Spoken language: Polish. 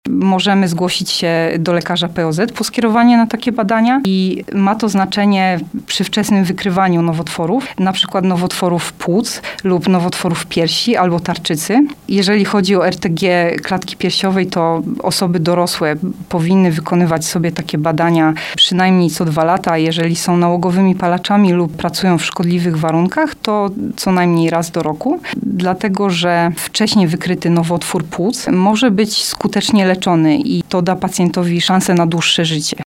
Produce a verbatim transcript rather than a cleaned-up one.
możemy zgłosić się do lekarza P O Z po skierowanie na takie badania i ma to znaczenie przy wczesnym wykrywaniu nowotworów, na przykład nowotworów płuc lub nowotworów piersi albo tarczycy. Jeżeli chodzi o R T G klatki piersiowej, to osoby dorosłe powinny wykonywać sobie takie badania przynajmniej co dwa lata. Jeżeli są nałogowymi palaczami lub pracują w szkodliwych warunkach, to co najmniej raz do roku, dlatego że wcześniej wykryty nowotwór płuc może być skutecznie leczony i to da pacjentowi szansę na dłuższe życie.